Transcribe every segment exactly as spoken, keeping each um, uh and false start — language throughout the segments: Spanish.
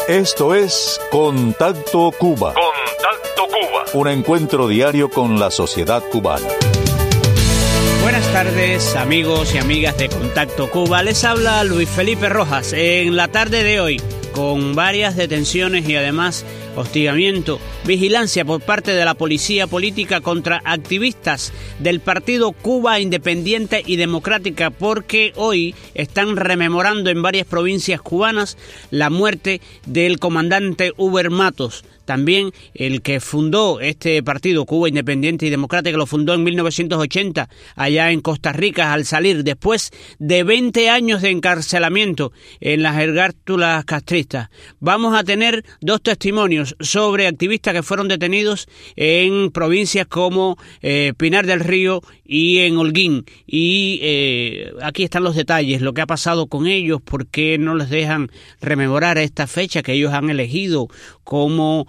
Esto es Contacto Cuba. Contacto Cuba. Un encuentro diario con la sociedad cubana. Buenas tardes, amigos y amigas de Contacto Cuba. Les habla Luis Felipe Rojas. En la tarde de hoy, con varias detenciones y además hostigamiento, vigilancia por parte de la policía política contra activistas del partido Cuba Independiente y Democrática, porque hoy están rememorando en varias provincias cubanas la muerte del comandante Uber Matos. También el que fundó este partido, Cuba Independiente y Democrática, lo fundó en mil novecientos ochenta, allá en Costa Rica, al salir después de veinte años de encarcelamiento en las ergártulas castristas. Vamos a tener dos testimonios sobre activistas que fueron detenidos en provincias como eh, Pinar del Río y en Holguín. Y eh, aquí están los detalles, lo que ha pasado con ellos, por qué no les dejan rememorar esta fecha que ellos han elegido como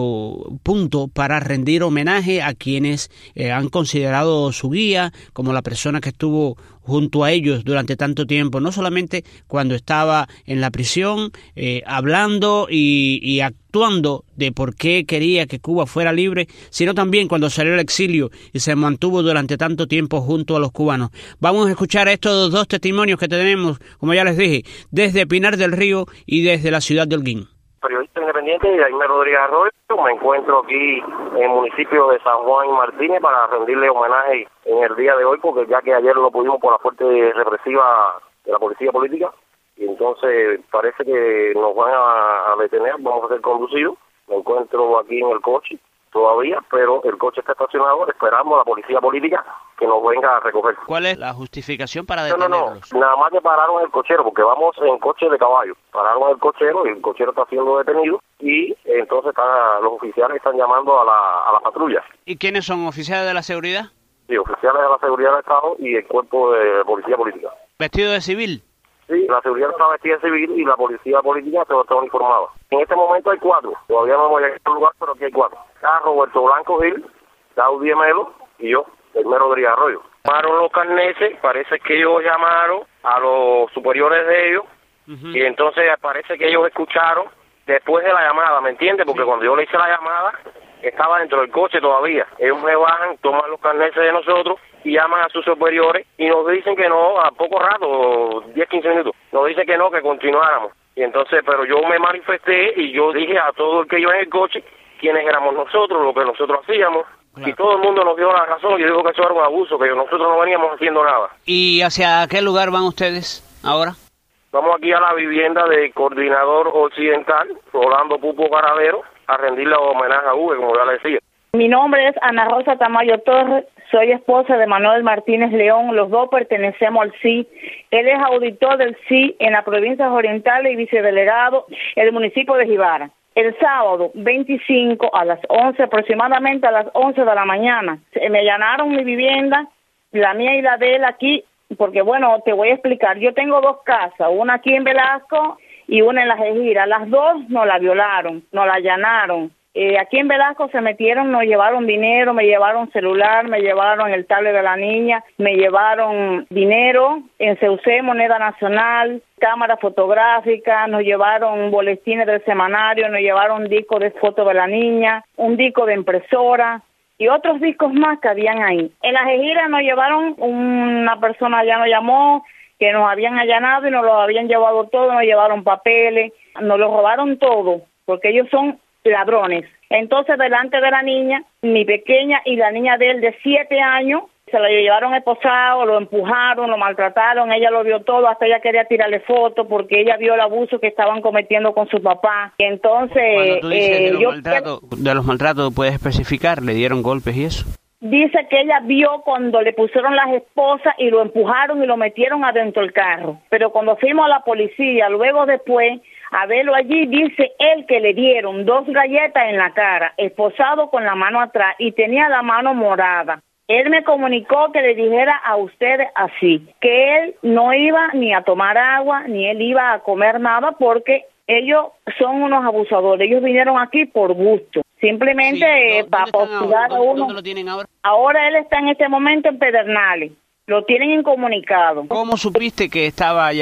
o, punto para rendir homenaje a quienes eh, han considerado su guía como la persona que estuvo junto a ellos durante tanto tiempo, no solamente cuando estaba en la prisión eh, hablando y, y actuando de por qué quería que Cuba fuera libre, sino también cuando salió al exilio y se mantuvo durante tanto tiempo junto a los cubanos. Vamos a escuchar estos dos testimonios que tenemos, como ya les dije, desde Pinar del Río y desde la ciudad de Holguín. Periodista independiente de Jaime Rodríguez Arroyo, me encuentro aquí en el municipio de San Juan y Martínez para rendirle homenaje en el día de hoy, porque ya que ayer lo pudimos por la fuerte represiva de la policía política, y entonces parece que nos van a, a detener, vamos a ser conducidos. Me encuentro aquí en el coche todavía, pero el coche está estacionado, esperamos a la policía política que nos venga a recoger. ¿Cuál es la justificación para detenerlos? No, no, no, nada más que pararon el cochero, porque vamos en coche de caballo. Pararon el cochero y el cochero está siendo detenido y entonces está, los oficiales están llamando a la, a la patrulla. ¿Y quiénes son? ¿Oficiales de la seguridad? Sí, oficiales de la seguridad del Estado y el cuerpo de policía política. ¿Vestido de civil? Sí, la seguridad está vestida de civil y la policía política está uniformada. En este momento hay cuatro, todavía no hemos llegado al lugar, pero aquí hay cuatro. Está Roberto Blanco Gil, Claudia Melo y yo, Jaime Rodríguez Arroyo. Llamaron los carneses, parece que ellos llamaron a los superiores de ellos, uh-huh. Y entonces parece que ellos escucharon después de la llamada, ¿me entiendes? Porque sí, cuando yo le hice la llamada, estaba dentro del coche todavía. Ellos me bajan, toman los carneses de nosotros y llaman a sus superiores y nos dicen que no, a poco rato, diez, quince minutos, nos dicen que no, que continuáramos. Y entonces, pero yo me manifesté y yo dije a todo el que iba en el coche quiénes éramos nosotros, lo que nosotros hacíamos. Claro. Y todo el mundo nos dio la razón. Yo digo que eso era un abuso, que nosotros no veníamos haciendo nada. ¿Y hacia qué lugar van ustedes ahora? Vamos aquí a la vivienda del coordinador occidental, Rolando Pupo Caravero, a rendirle homenaje a Uber, como ya le decía. Mi nombre es Ana Rosa Tamayo Torres, soy esposa de Manuel Martínez León, los dos pertenecemos al C I. Él es auditor del C I en las provincias orientales y vicedelegado en el municipio de Jibara. El sábado veinticinco a las once, aproximadamente a las once de la mañana, me allanaron mi vivienda, la mía y la de él aquí, porque bueno, te voy a explicar, yo tengo dos casas, una aquí en Velasco y una en La Jejira, las dos nos la violaron, nos la allanaron. Eh, aquí en Velasco se metieron, nos llevaron dinero, me llevaron celular, me llevaron el tablet de la niña, me llevaron dinero, en Ceucé, moneda nacional, cámara fotográfica, nos llevaron boletines del semanario, nos llevaron discos de fotos de la niña, un disco de impresora y otros discos más que habían ahí. En La Jejira nos llevaron, una persona ya nos llamó, que nos habían allanado y nos lo habían llevado todo, nos llevaron papeles, nos lo robaron todo, porque ellos son ladrones. Entonces, delante de la niña, mi pequeña y la niña de él de siete años, se lo llevaron esposado, lo empujaron, lo maltrataron, ella lo vio todo, hasta ella quería tirarle fotos porque ella vio el abuso que estaban cometiendo con su papá. Y entonces, cuando tú dices eh, de, los yo maltrato, de los maltratos, ¿puedes especificar? ¿Le dieron golpes y eso? Dice que ella vio cuando le pusieron las esposas y lo empujaron y lo metieron adentro del carro. Pero cuando fuimos a la policía, luego después, a verlo allí, dice él que le dieron dos galletas en la cara, esposado con la mano atrás y tenía la mano morada. Él me comunicó que le dijera a ustedes así, que él no iba ni a tomar agua, ni él iba a comer nada porque ellos son unos abusadores. Ellos vinieron aquí por gusto. Simplemente sí, eh, para hostigar a uno. ¿Dónde lo tienen ahora? Ahora él está en este momento en Pedernales. Lo tienen incomunicado. ¿Cómo supiste que estaba allá?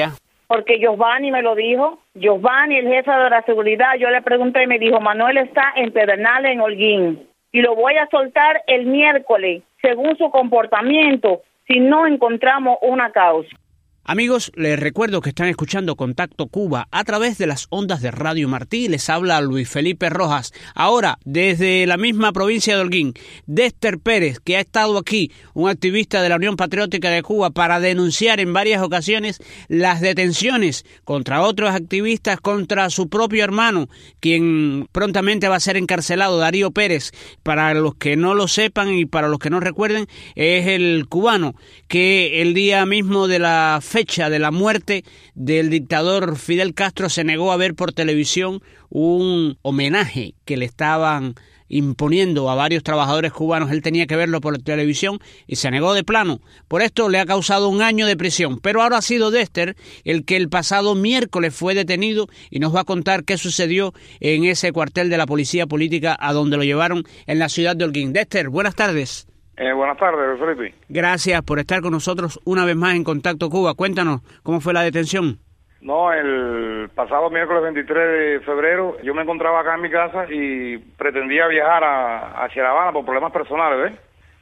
porque Giovanni me lo dijo. Giovanni, el jefe de la seguridad, yo le pregunté y me dijo, Manuel está en Pedernales, en Holguín, y lo voy a soltar el miércoles, según su comportamiento, si no encontramos una causa. Amigos, les recuerdo que están escuchando Contacto Cuba a través de las ondas de Radio Martí. Les habla Luis Felipe Rojas. Ahora, desde la misma provincia de Holguín, Dexter Pérez, que ha estado aquí, un activista de la Unión Patriótica de Cuba, para denunciar en varias ocasiones las detenciones contra otros activistas, contra su propio hermano, quien prontamente va a ser encarcelado, Darío Pérez. Para los que no lo sepan y para los que no recuerden, es el cubano que el día mismo de la fecha de la muerte del dictador Fidel Castro se negó a ver por televisión un homenaje que le estaban imponiendo a varios trabajadores cubanos. Él tenía que verlo por televisión y se negó de plano. Por esto le ha causado un año de prisión. Pero ahora ha sido Dexter el que el pasado miércoles fue detenido y nos va a contar qué sucedió en ese cuartel de la policía política a donde lo llevaron en la ciudad de Holguín. Dexter, buenas tardes. Eh, buenas tardes, Felipe. Gracias por estar con nosotros una vez más en Contacto Cuba. Cuéntanos, ¿cómo fue la detención? No, el pasado miércoles veintitrés de febrero yo me encontraba acá en mi casa y pretendía viajar a, hacia La Habana por problemas personales, ¿ves?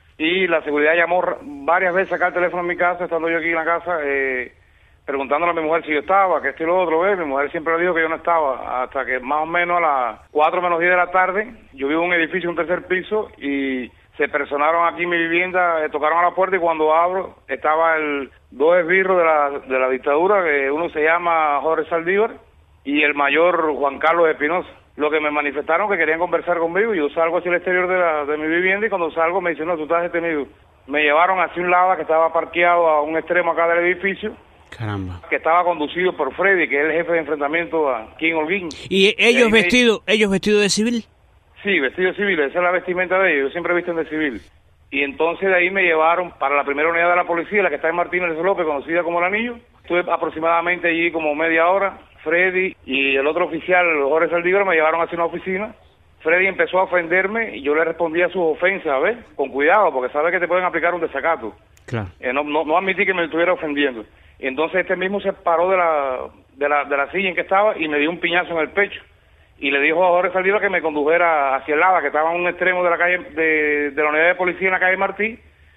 Y la seguridad llamó varias veces acá al teléfono en mi casa, estando yo aquí en la casa, eh, preguntándole a mi mujer si yo estaba, que esto y lo otro, ¿ves? Mi mujer siempre le dijo que yo no estaba, hasta que más o menos a las cuatro menos diez de la tarde, yo vivo en un edificio, un tercer piso, y se personaron aquí en mi vivienda, eh, tocaron a la puerta y cuando abro estaba el dos esbirros de la, de la dictadura, que uno se llama Jorge Saldívar y el mayor Juan Carlos Espinosa. Lo que me manifestaron que querían conversar conmigo, yo salgo hacia el exterior de, la, de mi vivienda y cuando salgo me dicen, no, tú estás detenido. Me llevaron hacia un lado que estaba parqueado a un extremo acá del edificio. Caramba. Que estaba conducido por Freddy, que es el jefe de enfrentamiento aquí en Holguín. ¿Y ellos y vestidos me... ellos vestidos de civil? Sí, vestido civil, esa es la vestimenta de ellos, yo siempre he visto de civil. Y entonces de ahí me llevaron para la primera unidad de la policía, la que está en Martínez López, conocida como El Anillo. Estuve aproximadamente allí como media hora. Freddy y el otro oficial, Jorge Saldívar, me llevaron hacia una oficina. Freddy empezó a ofenderme y yo le respondí a sus ofensas, ¿ves? Con cuidado, porque sabe que te pueden aplicar un desacato. Claro. Eh, no, no, no admití que me estuviera ofendiendo. Y entonces este mismo se paró de la, de la, de la silla en que estaba y me dio un piñazo en el pecho. Y le dijo a Jorge Saldívar que me condujera hacia el lado, que estaba en un extremo de la calle de, de la unidad de policía en la calle Martí,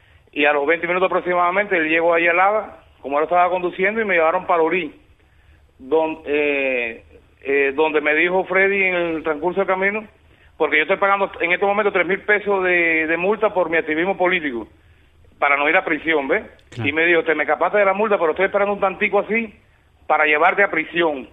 y a los veinte minutos aproximadamente él llegó ahí al lado, como él estaba conduciendo, y me llevaron para Orí, donde, eh, eh, donde me dijo Freddy en el transcurso del camino, porque yo estoy pagando en este momento tres mil pesos de, de multa por mi activismo político, para no ir a prisión, ¿ves? Claro. Y me dijo, te me escapaste de la multa, pero estoy esperando un tantico así para llevarte a prisión.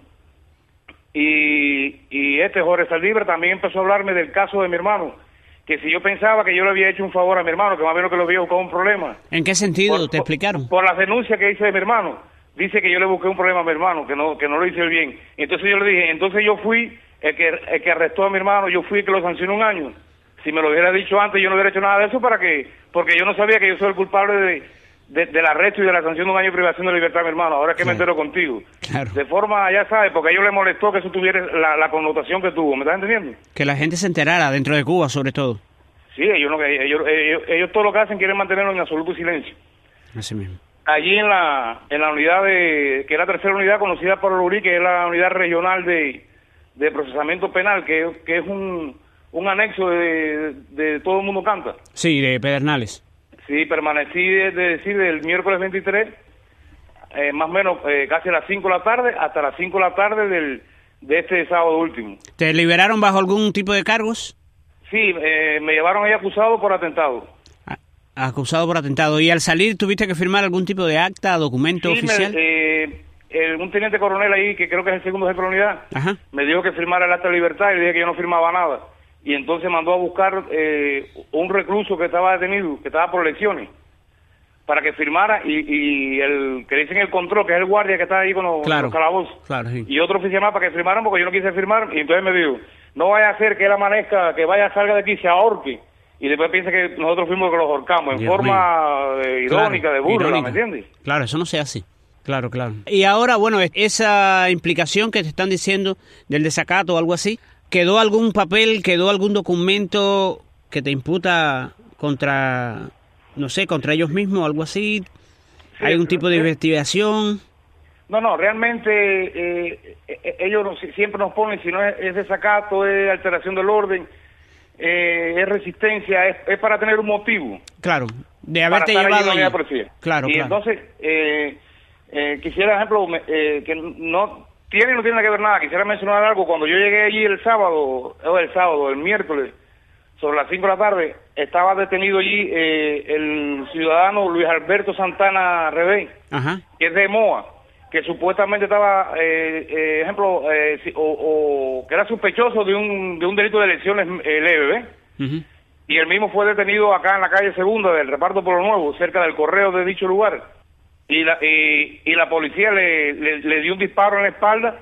Y, y este Jorge Saldívar también empezó a hablarme del caso de mi hermano, que si yo pensaba que yo le había hecho un favor a mi hermano, que más bien lo que lo había buscado un problema. ¿En qué sentido? Por, ¿Te explicaron? Por, por las denuncias que hice de mi hermano. Dice que yo le busqué un problema a mi hermano, que no que no lo hice bien. Entonces yo le dije, entonces yo fui el que, el que arrestó a mi hermano, yo fui el que lo sancionó un año. Si me lo hubiera dicho antes, yo no hubiera hecho nada de eso, para que porque yo no sabía que yo soy el culpable de... De, del arresto y de la sanción de un año de privación de libertad, mi hermano. Ahora es que claro. Me entero contigo. Claro. De forma, ya sabes, porque a ellos les molestó que eso tuviera la, la connotación que tuvo. ¿Me estás entendiendo? Que la gente se enterara dentro de Cuba, sobre todo. Sí, ellos, no, ellos, ellos, ellos todo lo que hacen quieren mantenerlo en absoluto silencio. Así mismo. Allí en la en la unidad de, que es la tercera unidad conocida por el U R I, que es la unidad regional de, de procesamiento penal, que, que es un, un anexo de, de Todo el Mundo Canta. Sí, de Pedernales. Sí, permanecí de, de decir del miércoles veintitrés, eh, más o menos eh, casi a las cinco de la tarde, hasta las cinco de la tarde del, de este sábado último. ¿Te liberaron bajo algún tipo de cargos? Sí, eh, me llevaron ahí acusado por atentado. Ah, acusado por atentado. ¿Y al salir tuviste que firmar algún tipo de acta, documento sí, oficial? Me, eh, el, un teniente coronel ahí, que creo que es el segundo jefe de la unidad, Ajá. me dijo que firmara el acta de libertad y le dije que yo no firmaba nada. Y entonces mandó a buscar eh, un recluso que estaba detenido, que estaba por elecciones, para que firmara, y, y el que dicen el control, que es el guardia que está ahí con los, claro, los calabozos, claro, sí. Y otro oficial más para que firmaran, porque yo no quise firmar, y entonces me dijo, no vaya a hacer que él amanezca, que vaya, salga de aquí, se ahorque, y después piensa que nosotros fuimos que los ahorcamos, en Dios forma eh, irónica, claro, de burla, irónica. ¿Me entiendes? Claro, eso no se hace. Claro, claro. Y ahora, bueno, esa implicación que te están diciendo del desacato o algo así, ¿quedó algún papel, quedó algún documento que te imputa contra, no sé, contra ellos mismos o algo así? ¿Hay un tipo de investigación? No, no, realmente eh, eh, ellos nos, siempre nos ponen, si no es, es desacato, es alteración del orden, eh, es resistencia, es, es para tener un motivo. Claro, de haberte para llevado allí. allí. Claro, y claro. entonces, eh, eh, quisiera, ejemplo, eh, que no tiene no tiene que ver nada, quisiera mencionar algo. Cuando yo llegué allí el sábado, o el sábado, el miércoles, sobre las cinco de la tarde, estaba detenido allí eh, el ciudadano Luis Alberto Santana Rebé, Ajá. que es de Moa, que supuestamente estaba, eh, eh, ejemplo, eh, o, o que era sospechoso de un de un delito de lesiones eh, leves, uh-huh. y él mismo fue detenido acá en la calle Segunda del Reparto Pueblo Nuevo, cerca del correo de dicho lugar, y la y, y la policía le, le, le dio un disparo en la espalda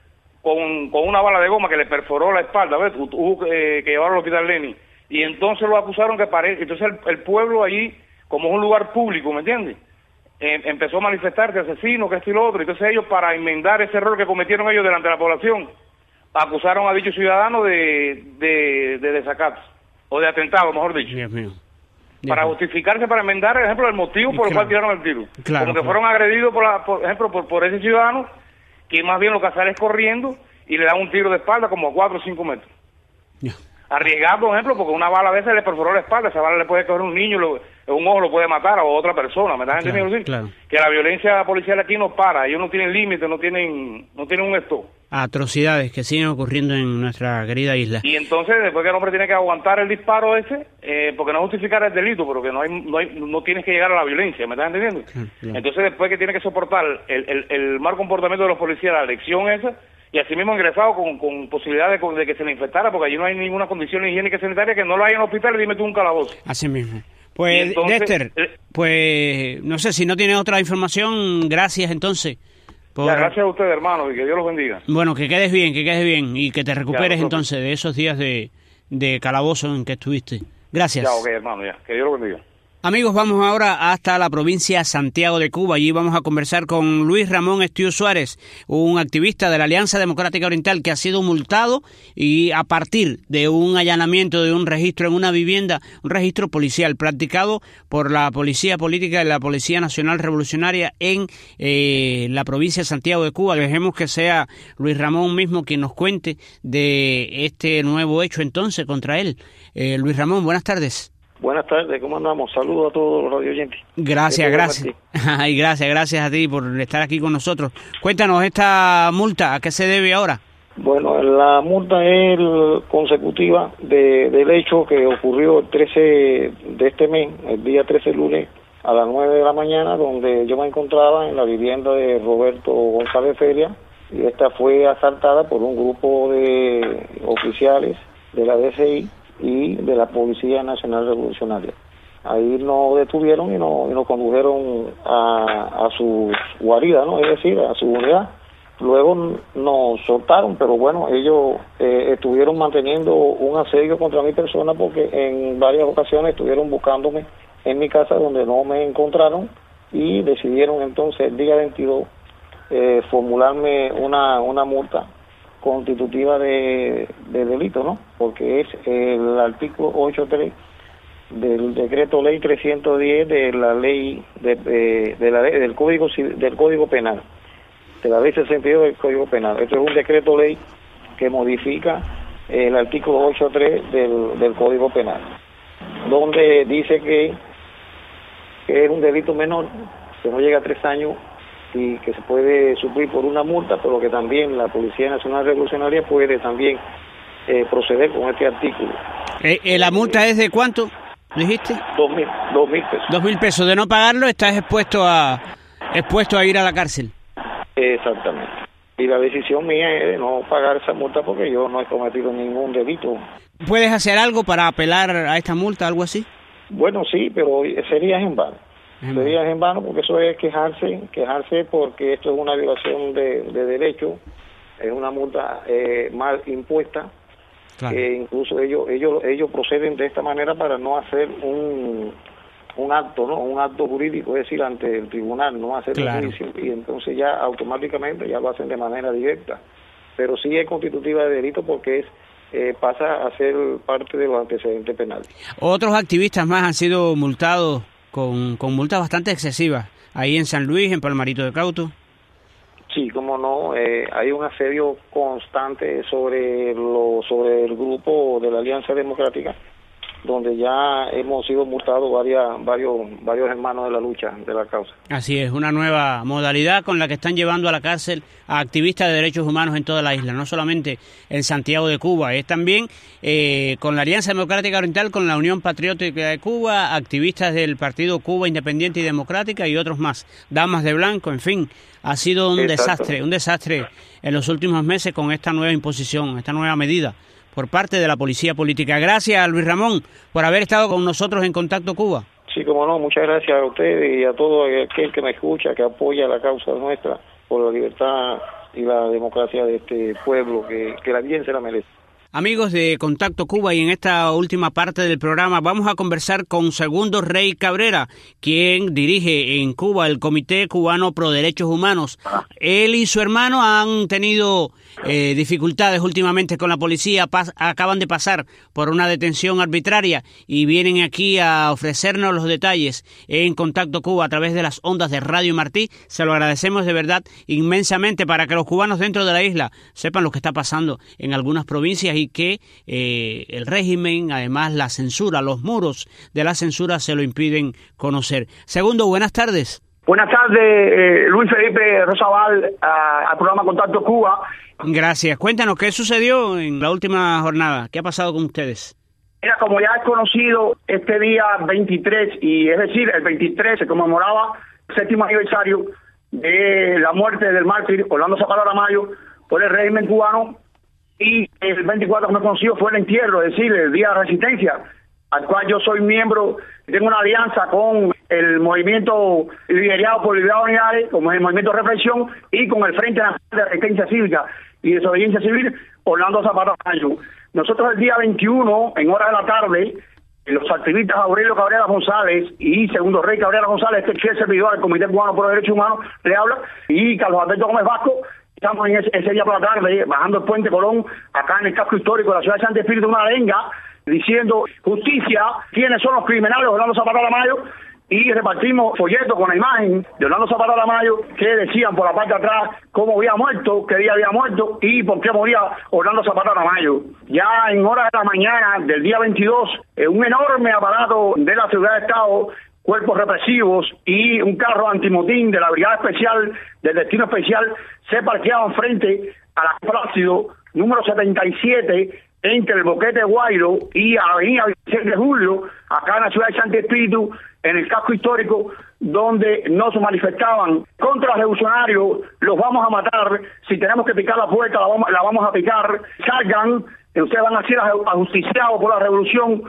con, con una bala de goma que le perforó la espalda, ¿ves? Hubo eh, que llevarlo al hospital Lenin, y entonces lo acusaron que parece, entonces el, el pueblo allí, como es un lugar público, ¿me entiendes?, Eh, empezó a manifestarse asesino, que esto y lo otro. Entonces ellos, para enmendar ese error que cometieron ellos delante de la población, acusaron a dicho ciudadano de, de, de desacato, o de atentado, mejor dicho. Dios mío. Dios para mío. Justificarse, para enmendar, por ejemplo, el motivo por claro. el cual tiraron el tiro. Claro, Como que claro. fueron agredidos, por, la, por ejemplo, por, por ese ciudadano, que más bien lo que sale es corriendo y le da un tiro de espalda como a cuatro o cinco metros. Yeah. Arriesgado, por ejemplo, porque una bala a veces le perforó la espalda, esa bala le puede coger un niño, lo, un ojo lo puede matar a otra persona, ¿me estás entendiendo? Claro, claro. Que la violencia policial aquí no para, ellos no tienen límite, no tienen no tienen un stop. Atrocidades que siguen ocurriendo en nuestra querida isla. Y entonces, después que el hombre tiene que aguantar el disparo ese, eh, porque no justificar el delito, pero que no hay, no hay, no tienes que llegar a la violencia, ¿me estás entendiendo? Claro, claro. Entonces, después que tiene que soportar el, el, el mal comportamiento de los policías, la lección esa, y así mismo ingresado con, con posibilidad de, de que se le infectara, porque allí no hay ninguna condición higiénica sanitaria, que no lo hay en el hospital, y dime tú un calabozo. Así mismo. Pues, entonces, Dexter, eh, pues, no sé, si no tienes otra información, gracias entonces. Por... Ya, gracias a usted, hermano, y que Dios los bendiga. Bueno, que quedes bien, que quedes bien, y que te recuperes ya, entonces de esos días de, de calabozo en que estuviste. Gracias. Ya, ok, hermano, ya, que Dios los bendiga. Amigos, vamos ahora hasta la provincia de Santiago de Cuba. Allí vamos a conversar con Luis Ramón Estío Suárez, un activista de la Alianza Democrática Oriental que ha sido multado y a partir de un allanamiento de un registro en una vivienda, un registro policial practicado por la Policía Política y la Policía Nacional Revolucionaria en eh, la provincia de Santiago de Cuba. Dejemos que sea Luis Ramón mismo quien nos cuente de este nuevo hecho entonces contra él. Eh, Luis Ramón, buenas tardes. Buenas tardes, ¿cómo andamos? Saludos a todos los radio oyentes. Gracias, gracias. Ay, gracias, gracias a ti por estar aquí con nosotros. Cuéntanos, esta multa, ¿a qué se debe ahora? Bueno, la multa es consecutiva de, del hecho que ocurrió el trece de este mes, el día trece lunes, a las nueve de la mañana, donde yo me encontraba en la vivienda de Roberto González Feria, y esta fue asaltada por un grupo de oficiales de la D C I y de la Policía Nacional Revolucionaria. Ahí nos detuvieron y nos, y nos condujeron a, a su guarida, ¿no? Es decir, a su unidad. Luego nos soltaron, pero bueno, ellos eh, estuvieron manteniendo un asedio contra mi persona porque en varias ocasiones estuvieron buscándome en mi casa donde no me encontraron y decidieron entonces el día veintidós eh, formularme una, una multa constitutiva de, de delito, ¿no? Porque es el artículo ochenta y tres del decreto ley trescientos diez de la ley de, de, de la ley del código del código penal, de la ley sesenta y dos del código penal. Esto es un decreto ley que modifica el artículo ochenta y tres del, del código penal, donde dice que, que es un delito menor que no llega a tres años y que se puede suplir por una multa, pero que también la Policía Nacional Revolucionaria puede también eh, proceder con este artículo. Eh, eh, ¿La multa es de cuánto, dijiste? Dos mil, dos mil pesos. Dos mil pesos. De no pagarlo estás expuesto a expuesto a ir a la cárcel. Exactamente. Y la decisión mía es de no pagar esa multa porque yo no he cometido ningún delito. ¿Puedes hacer algo para apelar a esta multa, algo así? Bueno, sí, pero sería en vano. Sería en vano porque eso es quejarse, quejarse porque esto es una violación de, de derecho, es una multa eh, mal impuesta, claro. Que incluso ellos ellos ellos proceden de esta manera para no hacer un un acto, ¿no? Un acto jurídico, es decir, ante el tribunal, no hacer claro. Un juicio, y entonces ya automáticamente ya lo hacen de manera directa. Pero sí es constitutiva de delito porque es eh, pasa a ser parte de los antecedentes penales. Otros activistas más han sido multados con, con multas bastante excesivas, ahí en San Luis, en Palmarito de Cauto. Sí, cómo no, eh, hay un asedio constante sobre lo, sobre el grupo de la Alianza Democrática, donde ya hemos sido multados varias, varios, varios hermanos de la lucha, de la causa. Así es, una nueva modalidad con la que están llevando a la cárcel a activistas de derechos humanos en toda la isla, no solamente en Santiago de Cuba, es también eh, con la Alianza Democrática Oriental, con la Unión Patriótica de Cuba, activistas del Partido Cuba Independiente y Democrática y otros más, damas de blanco, en fin, ha sido un Exacto. desastre, un desastre en los últimos meses con esta nueva imposición, esta nueva medida por parte de la policía política. Gracias, Luis Ramón, por haber estado con nosotros en Contacto Cuba. Sí, como no, muchas gracias a ustedes y a todo aquel que me escucha, que apoya la causa nuestra por la libertad y la democracia de este pueblo, que, que la bien se la merece. Amigos de Contacto Cuba, y en esta última parte del programa vamos a conversar con Segundo Rey Cabrera, quien dirige en Cuba el Comité Cubano Pro Derechos Humanos. Él y su hermano han tenido eh, dificultades últimamente con la policía, pas- acaban de pasar por una detención arbitraria y vienen aquí a ofrecernos los detalles en Contacto Cuba a través de las ondas de Radio Martí. Se lo agradecemos de verdad inmensamente para que los cubanos dentro de la isla sepan lo que está pasando en algunas provincias y que eh, el régimen, además la censura, los muros de la censura se lo impiden conocer. Segundo, buenas tardes. Buenas tardes, eh, Luis Felipe Rosabal, a, al programa Contacto Cuba. Gracias. Cuéntanos, ¿qué sucedió en la última jornada? ¿Qué ha pasado con ustedes? Mira, como ya es conocido, este día veintitrés, y es decir, el veintitrés se conmemoraba el séptimo aniversario de la muerte del mártir Orlando Zapata Aramayo por el régimen cubano, y el veinticuatro, como he conocido, fue el entierro, es decir, el Día de Resistencia, al cual yo soy miembro, tengo una alianza con el movimiento liderado por Libertad Unidades, como el movimiento de reflexión, y con el Frente Nacional de Resistencia Cívica y Desobediencia Civil, Orlando Zapata Aramayo. Nosotros el día veintiuno, en horas de la tarde, los activistas Aurelio Cabrera González y Segundo Rey Cabrera González, este que es servidor del Comité Cubano por los Derechos Humanos, le habla, y Carlos Alberto Gómez Vasco, estamos en ese, ese día por la tarde, bajando el Puente Colón, acá en el casco histórico de la ciudad de Santo Espíritu, una arenga, diciendo justicia, quiénes son los criminales, Orlando Zapata Aramayo, y repartimos folletos con la imagen de Orlando Zapata Aramayo que decían por la parte de atrás cómo había muerto, qué día había muerto y por qué moría Orlando Zapata Aramayo. Ya en horas de la mañana del día veintidós, eh, un enorme aparato de la Seguridad de Estado, cuerpos represivos y un carro antimotín de la Brigada Especial del Destino Especial se parqueaban frente a la Plácido número setenta y siete entre el Boquete Guairo y Avenida Vicente de Julio, acá en la ciudad de Santo Espíritu, en el casco histórico, donde no se manifestaban contra los revolucionarios, los vamos a matar, si tenemos que picar la puerta la vamos, la vamos a picar, salgan, ustedes van a ser ajusticiados por la revolución.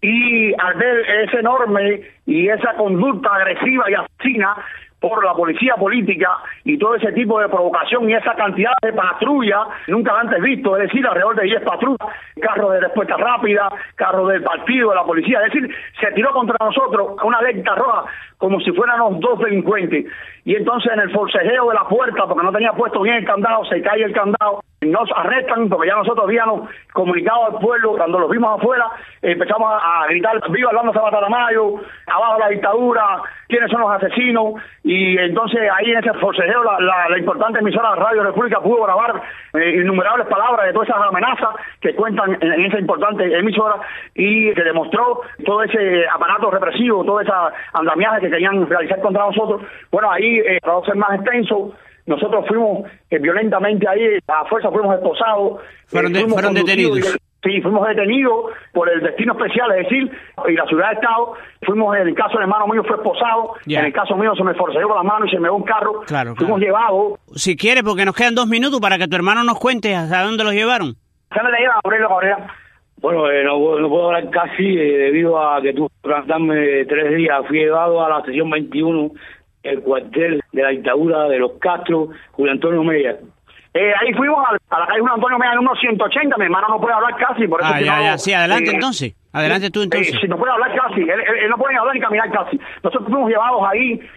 Y al ver ese enorme y esa conducta agresiva y asesina por la policía política y todo ese tipo de provocación y esa cantidad de patrullas nunca antes visto, es decir, alrededor de diez patrullas, carros de respuesta rápida, carros del partido, de la policía, es decir, se tiró contra nosotros una alerta roja como si fuéramos dos delincuentes. Y entonces en el forcejeo de la puerta, porque no tenía puesto bien el candado, se cae el candado, nos arrestan porque ya nosotros habíamos comunicado al pueblo, cuando los vimos afuera, empezamos a, a gritar, viva Orlando Zapata Aramayo, abajo la dictadura, quiénes son los asesinos, y entonces ahí en ese forcejeo la, la, la importante emisora Radio República pudo grabar eh, innumerables palabras de todas esas amenazas que cuentan en, en esa importante emisora, y se demostró todo ese aparato represivo, todo ese andamiaje que querían realizar contra nosotros. Bueno, ahí, eh, para ser más extenso, nosotros fuimos eh, violentamente ahí, a fuerza fuimos esposados. Fueron, de, eh, fueron detenidos. Sí, fuimos detenidos por el Destino Especial, es decir, y la Ciudad de Estado. Fuimos, en el caso del hermano mío fue esposado, yeah. En el caso mío se me forcejeó con la mano y se me dio un carro. Claro, fuimos claro. llevados. Si quieres, porque nos quedan dos minutos para que tu hermano nos cuente hasta dónde los llevaron. ¿Se me le llevan, Aurelio Cabrera? Bueno, eh, no, no puedo hablar casi eh, debido a que tuve que tratarme tres días. Fui llevado a la sesión veintiuno, el cuartel de la dictadura de los Castro, Julio Antonio Mella. Eh, ahí fuimos a, a la calle Julio Antonio Mella, número ciento ochenta. Mi hermano no puede hablar casi, por eso ah, que ya, no, ya, sí, adelante eh, entonces. Adelante tú entonces. Eh, si no puede hablar casi, él, él, él no puede hablar ni caminar casi. Nosotros fuimos llevados ahí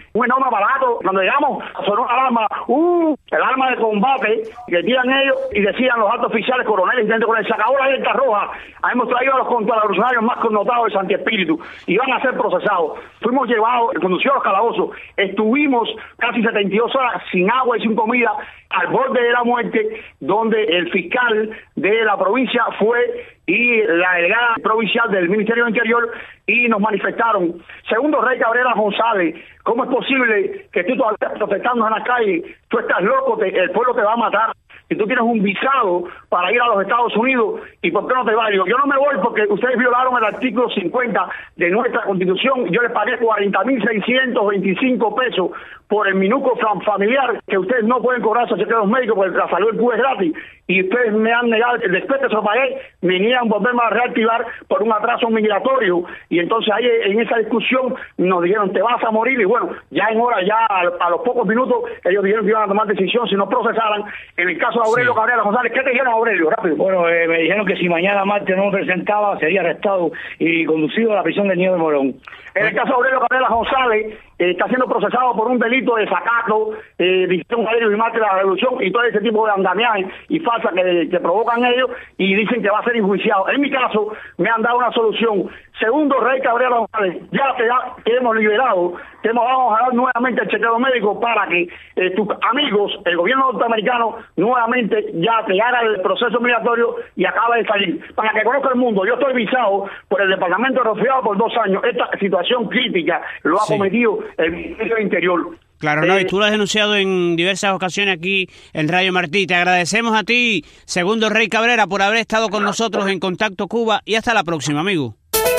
un enorme aparato. Cuando llegamos, sonó una alarma, uh, el arma de combate que tiran ellos y decían los altos oficiales, coroneles y tenientes coroneles, se acabó la alerta roja, hemos traído a los contrarrevolucionarios más connotados de Santi Espíritu y van a ser procesados. Fuimos llevados, conducidos a los calabozos, estuvimos casi setenta y dos horas sin agua y sin comida, al borde de la muerte, donde el fiscal de la provincia fue y la delegada provincial del Ministerio del Interior y nos manifestaron. Segundo, Rey Cabrera González, ¿cómo es posible que tú todavía estás protestando en la calle? Tú estás loco, te, el pueblo te va a matar. Si tú tienes un visado para ir a los Estados Unidos, ¿y por qué no te vas? Digo, yo no me voy porque ustedes violaron el artículo cincuenta de nuestra Constitución. Yo les pagué cuarenta mil seiscientos veinticinco pesos por el minuto familiar, que ustedes no pueden cobrar esos chequeos médicos porque la salud del Cuba es gratis, y ustedes me han negado, después que se lo pagué, me niegan volverme a reactivar por un atraso migratorio, y entonces ahí en esa discusión nos dijeron, te vas a morir, y bueno, ya en hora, ya a, a los pocos minutos, ellos dijeron que iban a tomar decisión si no procesaran. En el caso de Aurelio sí. Cabrera González, ¿qué te dijeron, Aurelio? Rápido. Bueno, eh, me dijeron que si mañana martes no me presentaba, sería arrestado y conducido a la prisión de Nieves de Morón. En el caso de Aurelio Cabrera González, eh, está siendo procesado por un delito de desacato, eh, dicción aéreo y mártir de la revolución y todo ese tipo de andamiaje y falsa que, que provocan ellos, y dicen que va a ser enjuiciado. En mi caso, me han dado una solución. Segundo, Rey Cabrera González, ya te, da, te hemos liberado, te hemos, vamos a dar nuevamente el chequeo médico para que eh, tus amigos, el gobierno norteamericano, nuevamente ya te haga el proceso migratorio y acaba de salir. Para que conozca el mundo, yo estoy visado por el Departamento de Refugiados por dos años. Esta situación crítica lo ha sí. cometido el Ministerio del Interior. Claro, no, y tú lo has denunciado en diversas ocasiones aquí en Radio Martí. Te agradecemos a ti, segundo Rey Cabrera, por haber estado con nosotros en Contacto Cuba, y hasta la próxima, amigo.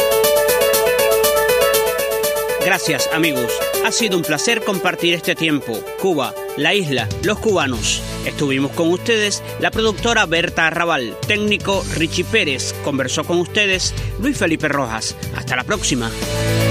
Gracias, amigos. Ha sido un placer compartir este tiempo. Cuba, la isla, los cubanos. Estuvimos con ustedes la productora Berta Arrabal, técnico Richie Pérez. Conversó con ustedes Luis Felipe Rojas. Hasta la próxima.